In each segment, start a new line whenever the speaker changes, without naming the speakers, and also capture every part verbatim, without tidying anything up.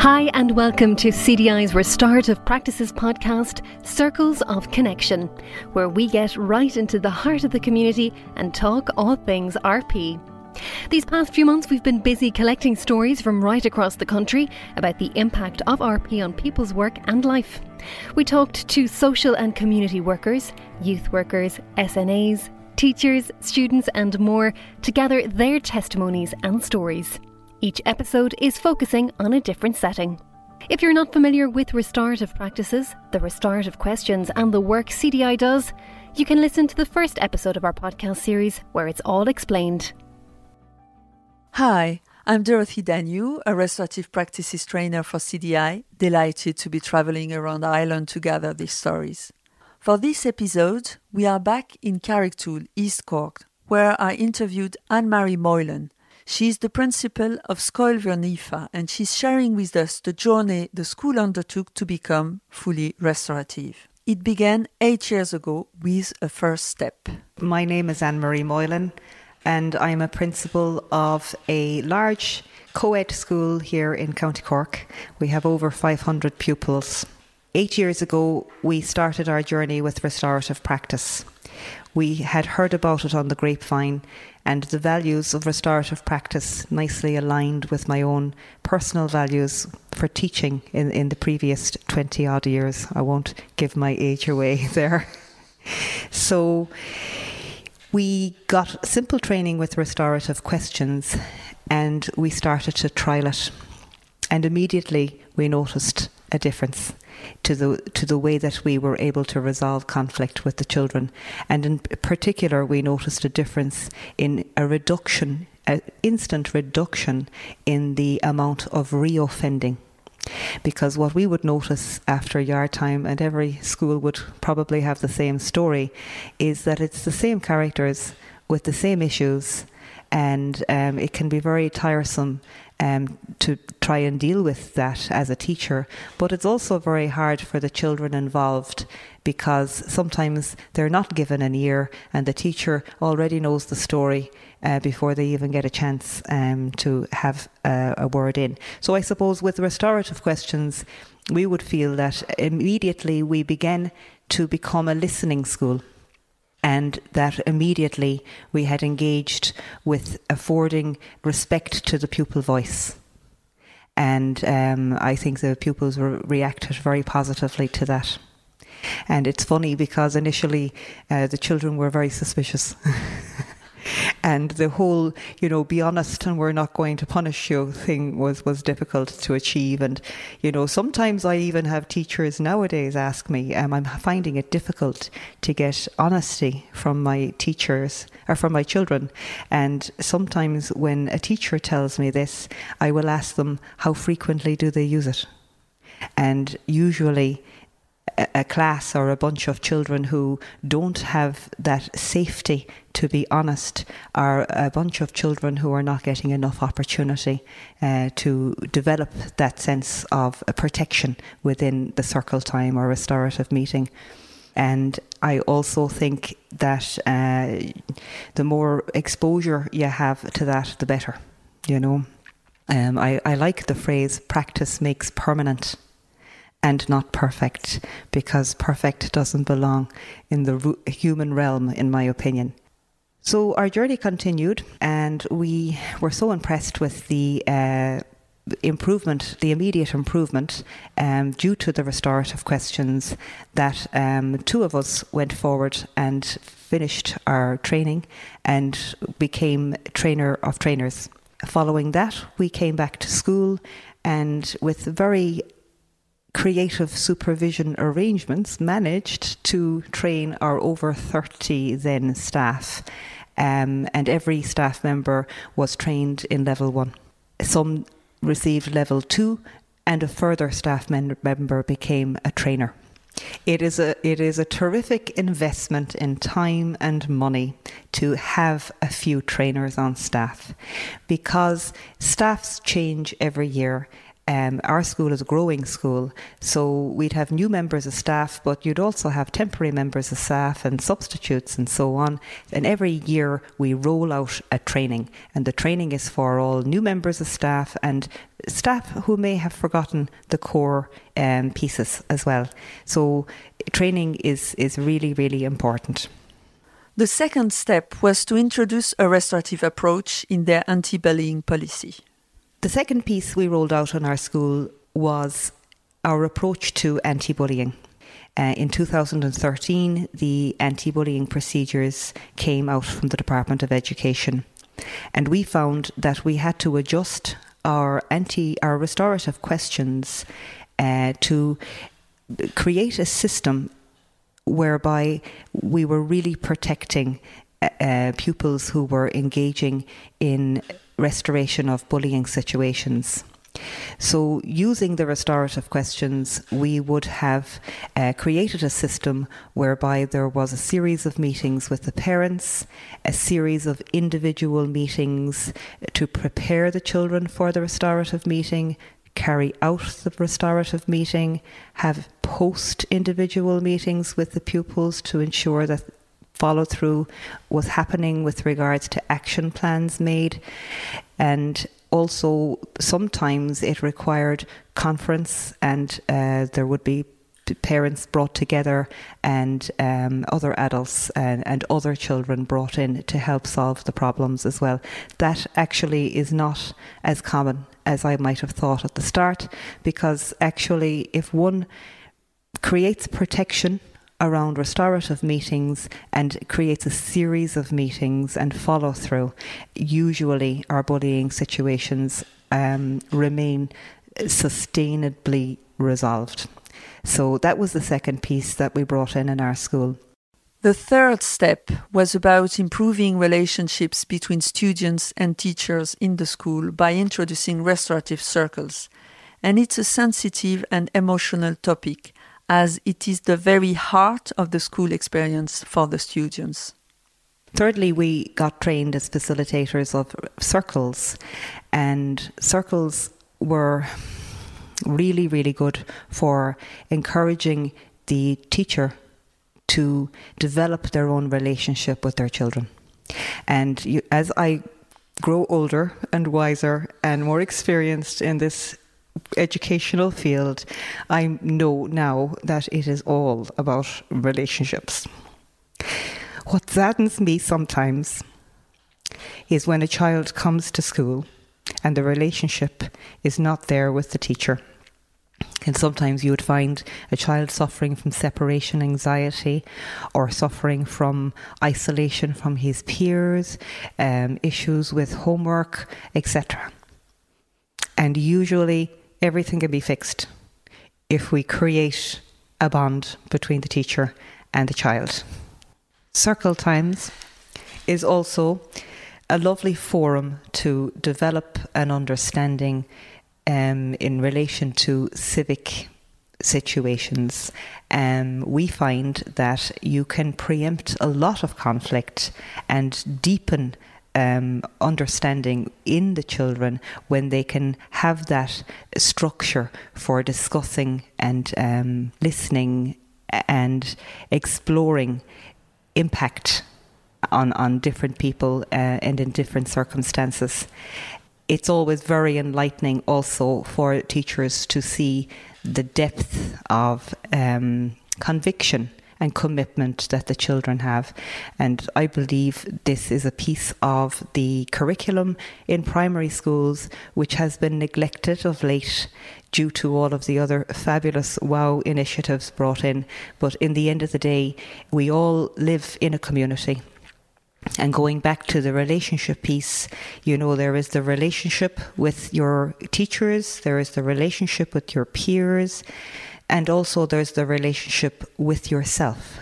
Hi and welcome to C D I's Restorative Practices podcast, Circles of Connection, where we get right into the heart of the community and talk all things R P. These past few months we've been busy collecting stories from right across the country about the impact of R P on people's work and life. We talked to social and community workers, youth workers, S N As, teachers, students and more to gather their testimonies and stories. Each episode is focusing on a different setting. If you're not familiar with restorative practices, the restorative questions and the work C D I does, you can listen to the first episode of our podcast series where it's all explained.
Hi, I'm Dorothy Danu, a restorative practices trainer for C D I, delighted to be travelling around Ireland to gather these stories. For this episode, we are back in Carrigtwohill, East Cork, where I interviewed Anne-Marie Moylan. She's the principal of Scoil Nifa, and she's sharing with us the journey the school undertook to become fully restorative. It began eight years ago with a first step.
My name is Anne-Marie Moylan, and I'm a principal of a large co-ed school here in County Cork. We have over five hundred pupils. Eight years ago, we started our journey with restorative practice. We had heard about it on the grapevine, and the values of restorative practice nicely aligned with my own personal values for teaching in, in the previous twenty odd years. I won't give my age away there. So we got simple training with restorative questions and we started to trial it. And immediately we noticed a difference to the to the way that we were able to resolve conflict with the children. And in particular, we noticed a difference in a reduction, an instant reduction in the amount of reoffending. Because what we would notice after yard time, and every school would probably have the same story, is that it's the same characters with the same issues, and um, it can be very tiresome Um, to try and deal with that as a teacher. But it's also very hard for the children involved because sometimes they're not given an ear and the teacher already knows the story uh, before they even get a chance um, to have uh, a word in. So I suppose with restorative questions, we would feel that immediately we began to become a listening school. And that immediately we had engaged with affording respect to the pupil voice. And um, I think the pupils re- reacted very positively to that. And it's funny because initially uh, the children were very suspicious. And the whole, you know, be honest and we're not going to punish you thing was, was difficult to achieve. And, you know, sometimes I even have teachers nowadays ask me, um, I'm finding it difficult to get honesty from my teachers or from my children. And sometimes when a teacher tells me this, I will ask them, how frequently do they use it? And usually a class or a bunch of children who don't have that safety to be honest are a bunch of children who are not getting enough opportunity uh, to develop that sense of a protection within the circle time or restorative meeting. And I also think that uh, the more exposure you have to that, the better, you know. Um, I, I like the phrase, practice makes permanent. And not perfect, because perfect doesn't belong in the human realm, in my opinion. So our journey continued, and we were so impressed with the uh, improvement, the immediate improvement, um, due to the restorative questions, that um, two of us went forward and finished our training and became trainer of trainers. Following that, we came back to school, and with very creative supervision arrangements managed to train our over thirty then staff, um, and every staff member was trained in level one. Some received level two and a further staff mem- member became a trainer. It is a it is a terrific investment in time and money to have a few trainers on staff, because staffs change every year. Um, our school is a growing school, so we'd have new members of staff, but you'd also have temporary members of staff and substitutes and so on. And every year we roll out a training, and the training is for all new members of staff and staff who may have forgotten the core um, pieces as well. So training is, is really, really important.
The second step was to introduce a restorative approach in their anti-bullying policy.
The second piece we rolled out in our school was our approach to anti-bullying. Uh, in two thousand thirteen, the anti-bullying procedures came out from the Department of Education, and we found that we had to adjust our anti, our restorative questions uh, to create a system whereby we were really protecting uh, pupils who were engaging in restoration of bullying situations. So using the restorative questions, we would have uh, created a system whereby there was a series of meetings with the parents, a series of individual meetings to prepare the children for the restorative meeting, carry out the restorative meeting, have post-individual meetings with the pupils to ensure that follow through was happening with regards to action plans made. And also sometimes it required conference, and uh, there would be parents brought together and um, other adults and, and other children brought in to help solve the problems as well. That actually is not as common as I might have thought at the start, because actually if one creates protection around restorative meetings and creates a series of meetings and follow through, usually our bullying situations um, remain sustainably resolved. So that was the second piece that we brought in in our school.
The third step was about improving relationships between students and teachers in the school by introducing restorative circles. And it's a sensitive and emotional topic, as it is the very heart of the school experience for the students.
Thirdly, we got trained as facilitators of circles, and circles were really, really good for encouraging the teacher to develop their own relationship with their children. And you, as I grow older and wiser and more experienced in this educational field, I know now that it is all about relationships. What saddens me sometimes is when a child comes to school and the relationship is not there with the teacher. And sometimes you would find a child suffering from separation anxiety or suffering from isolation from his peers, um, issues with homework, et cetera. And usually everything can be fixed if we create a bond between the teacher and the child. Circle Times is also a lovely forum to develop an understanding um, in relation to civic situations. Um, we find that you can preempt a lot of conflict and deepen Um, understanding in the children when they can have that structure for discussing and um, listening and exploring impact on, on different people uh, and in different circumstances. It's always very enlightening also for teachers to see the depth of um, conviction and commitment that the children have. And I believe this is a piece of the curriculum in primary schools which has been neglected of late due to all of the other fabulous WOW initiatives brought in. But in the end of the day, we all live in a community. And going back to the relationship piece, you know, there is the relationship with your teachers, there is the relationship with your peers, and also there's the relationship with yourself.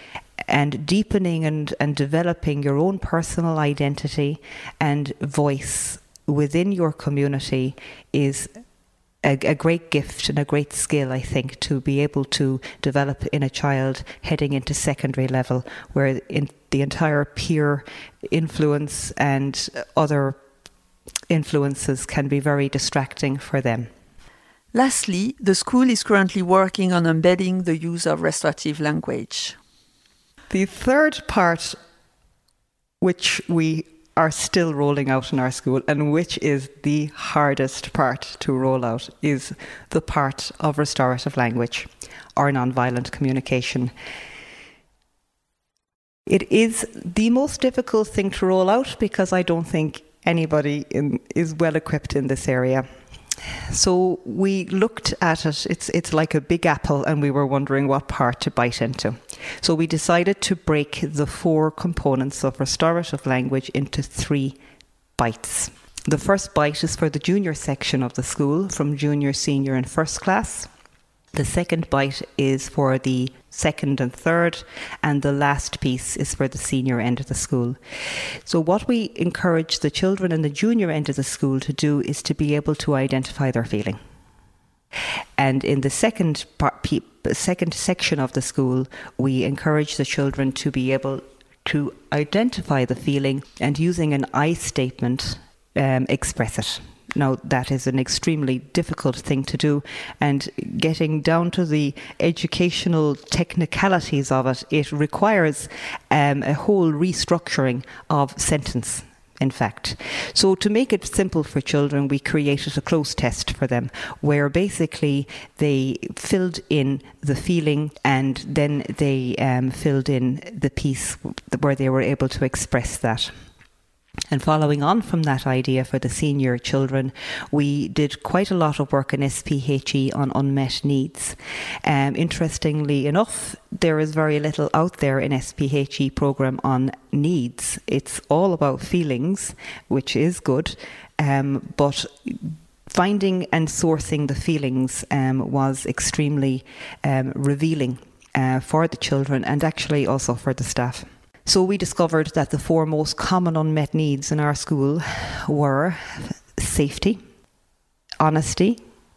And deepening and, and developing your own personal identity and voice within your community is a, a great gift and a great skill, I think, to be able to develop in a child heading into secondary level, where in the entire peer influence and other influences can be very distracting for them.
Lastly, the school is currently working on embedding the use of restorative language.
The third part, which we are still rolling out in our school and which is the hardest part to roll out, is the part of restorative language or nonviolent communication. It is the most difficult thing to roll out because I don't think anybody in, is well equipped in this area. So we looked at it, it's it's like a big apple, and we were wondering what part to bite into. So we decided to break the four components of restorative language into three bites. The first bite is for the junior section of the school, from junior, senior and first class. The second bite is for the second and third, and the last piece is for the senior end of the school. So what we encourage the children in the junior end of the school to do is to be able to identify their feeling. And in the second part, second section of the school, we encourage the children to be able to identify the feeling and, using an I statement, um, express it. Now, that is an extremely difficult thing to do, and getting down to the educational technicalities of it, it requires um, a whole restructuring of sentence, in fact. So to make it simple for children, we created a cloze test for them, where basically they filled in the feeling and then they um, filled in the piece where they were able to express that. And following on from that idea for the senior children, we did quite a lot of work in S P H E on unmet needs. Um, interestingly enough, there is very little out there in S P H E programme on needs. It's all about feelings, which is good, um, but finding and sourcing the feelings um, was extremely um, revealing uh, for the children and actually also for the staff. So we discovered that the four most common unmet needs in our school were safety, honesty,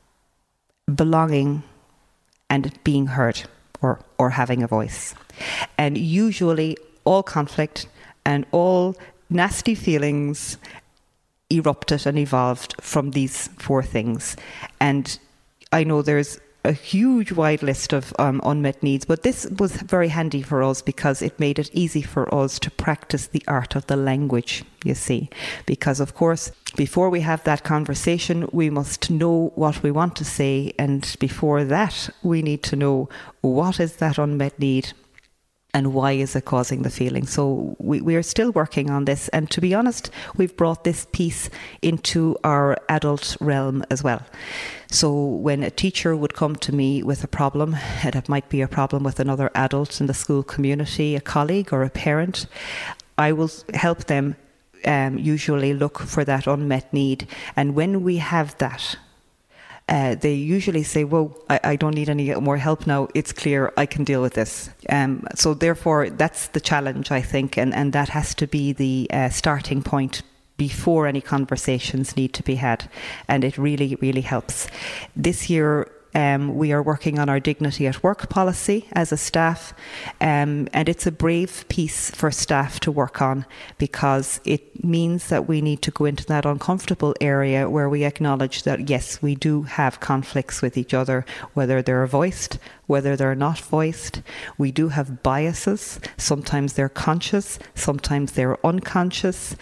belonging, and being heard, or, or having a voice. And usually all conflict and all nasty feelings erupted and evolved from these four things. And I know there's a huge wide list of um, unmet needs, but this was very handy for us because it made it easy for us to practice the art of the language, you see. Because of course, before we have that conversation, we must know what we want to say, and before that, we need to know what is that unmet need and why is it causing the feeling. So we, we are still working on this, and to be honest, we've brought this piece into our adult realm as well. So when a teacher would come to me with a problem, and it might be a problem with another adult in the school community, a colleague or a parent, I will help them um, usually look for that unmet need. And when we have that, Uh, they usually say, well, I, I don't need any more help now. It's clear I can deal with this. Um, so therefore, that's the challenge, I think, and, and that has to be the uh, starting point before any conversations need to be had. And it really, really helps. This year, Um, we are working on our Dignity at Work policy as a staff, um, and it's a brave piece for staff to work on because it means that we need to go into that uncomfortable area where we acknowledge that, yes, we do have conflicts with each other, whether they're voiced, whether they're not voiced. We do have biases. Sometimes they're conscious, sometimes they're unconscious.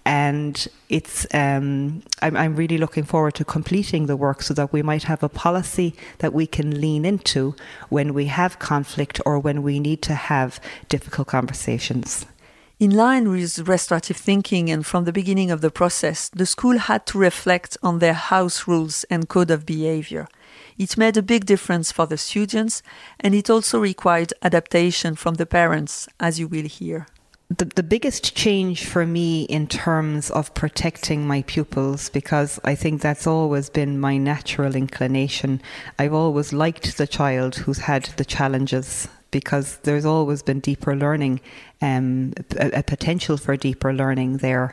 And it's um, I'm, I'm really looking forward to completing the work so that we might have a policy that we can lean into when we have conflict or when we need to have difficult conversations.
In line with restorative thinking, and from the beginning of the process, the school had to reflect on their house rules and code of behavior. It made a big difference for the students, and it also required adaptation from the parents, as you will hear.
The, the biggest change for me in terms of protecting my pupils, because I think that's always been my natural inclination. I've always liked the child who's had the challenges, because there's always been deeper learning, um, a, a potential for deeper learning there.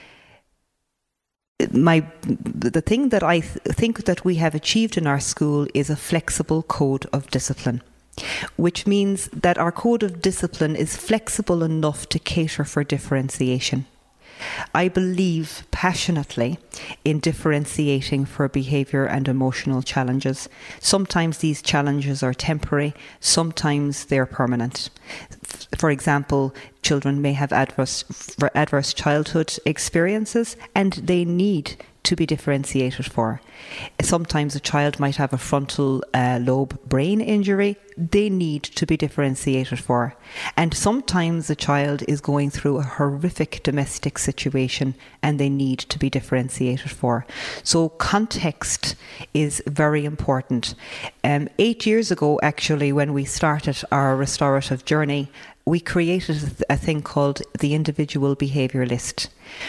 My, the thing that I th- think that we have achieved in our school is a flexible code of discipline, which means that our code of discipline is flexible enough to cater for differentiation. I believe passionately in differentiating for behaviour and emotional challenges. Sometimes these challenges are temporary, sometimes they're permanent. For example, children may have adverse, adverse childhood experiences and they need to be differentiated for. Sometimes a child might have a frontal uh, lobe brain injury. They need to be differentiated for. And sometimes a child is going through a horrific domestic situation and they need to be differentiated for. So context is very important. Um, eight years ago, actually, when we started our restorative journey, we created a thing called the Individual Behaviour List.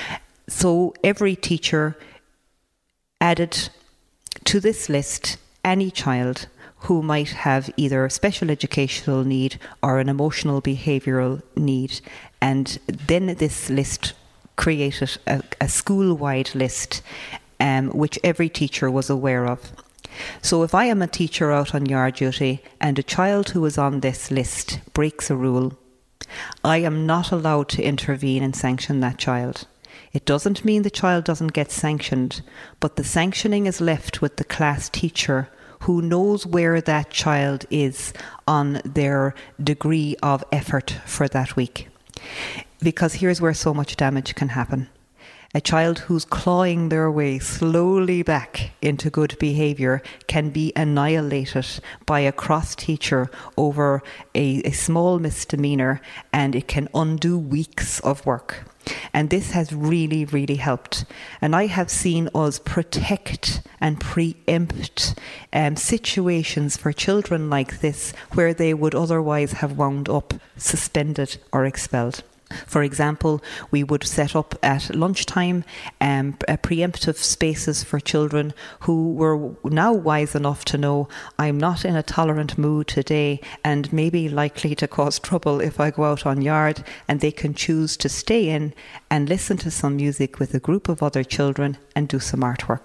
So every teacher added to this list any child who might have either a special educational need or an emotional behavioural need. And then this list created a, a school-wide list um, which every teacher was aware of. So if I am a teacher out on yard duty and a child who is on this list breaks a rule, I am not allowed to intervene and sanction that child. It doesn't mean the child doesn't get sanctioned, but the sanctioning is left with the class teacher who knows where that child is on their degree of effort for that week. Because here's where so much damage can happen. A child who's clawing their way slowly back into good behaviour can be annihilated by a cross teacher over a, a small misdemeanour, and it can undo weeks of work. And this has really, really helped. And I have seen us protect and preempt um, situations for children like this where they would otherwise have wound up suspended or expelled. For example, we would set up at lunchtime um, preemptive spaces for children who were now wise enough to know I'm not in a tolerant mood today and maybe likely to cause trouble if I go out on yard, and they can choose to stay in and listen to some music with a group of other children and do some artwork.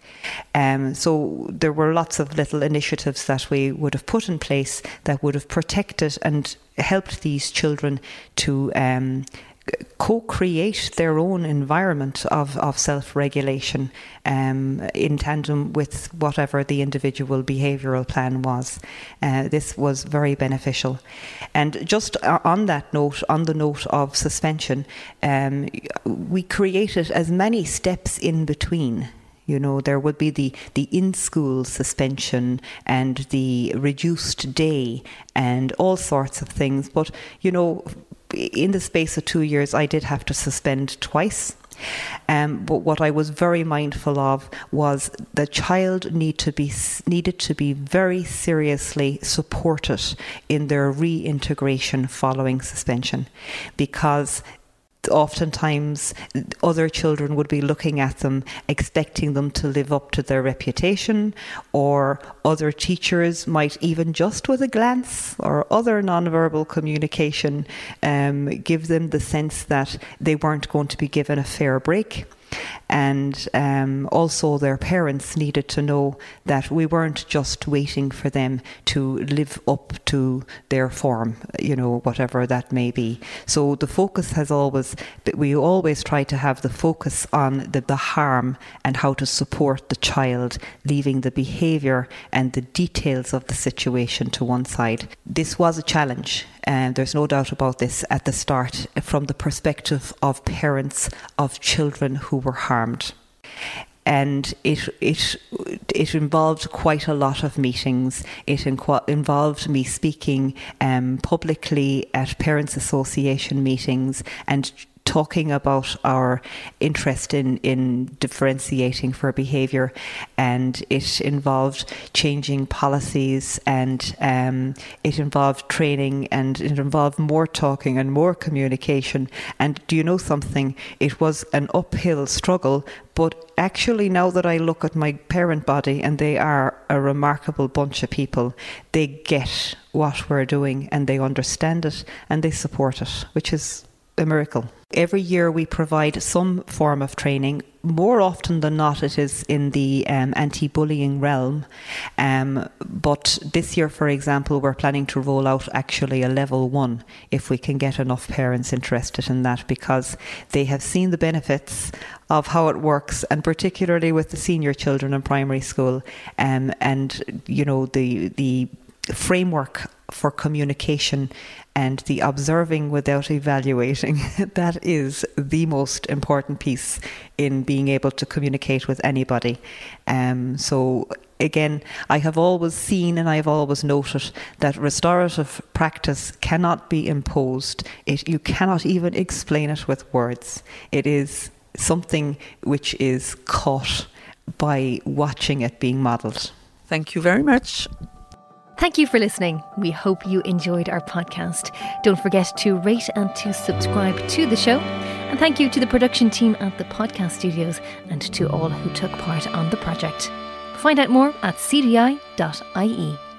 Um, so there were lots of little initiatives that we would have put in place that would have protected and helped these children to um, co-create their own environment of, of self-regulation um, in tandem with whatever the individual behavioural plan was. Uh, this was very beneficial. And just on that note, on the note of suspension, um, we created as many steps in between. You know, there would be the, the in-school suspension and the reduced day and all sorts of things. But, you know, in the space of two years, I did have to suspend twice. Um, but what I was very mindful of was the child need to be needed to be very seriously supported in their reintegration following suspension, because oftentimes other children would be looking at them, expecting them to live up to their reputation, or other teachers might even just with a glance or other nonverbal communication um, give them the sense that they weren't going to be given a fair break. And um, also their parents needed to know that we weren't just waiting for them to live up to their form, you know, whatever that may be. So the focus has always, we always try to have the focus on the, the harm and how to support the child, leaving the behaviour and the details of the situation to one side. This was a challenge. And there's no doubt about this at the start, from the perspective of parents of children who were harmed. And it it it involved quite a lot of meetings. It inqu- involved me speaking um, publicly at Parents Association meetings and talking about our interest in, in differentiating for behaviour, and it involved changing policies, and um, it involved training, and it involved more talking and more communication. And do you know something? It was an uphill struggle, but actually now that I look at my parent body, and they are a remarkable bunch of people, they get what we're doing and they understand it and they support it, which is a miracle. Every year we provide some form of training. More often than not, it is in the um, anti-bullying realm. Um, but this year, for example, we're planning to roll out actually a level one, if we can get enough parents interested in that, because they have seen the benefits of how it works, and particularly with the senior children in primary school, um, and you know the the framework for communication and the observing without evaluating. That is the most important piece in being able to communicate with anybody. Um, so again, I have always seen and I have always noted that restorative practice cannot be imposed. It, you cannot even explain it with words. It is something which is caught by watching it being modelled.
Thank you very much.
Thank you for listening. We hope you enjoyed our podcast. Don't forget to rate and to subscribe to the show. And thank you to the production team at the podcast studios and to all who took part on the project. Find out more at c d i dot i e.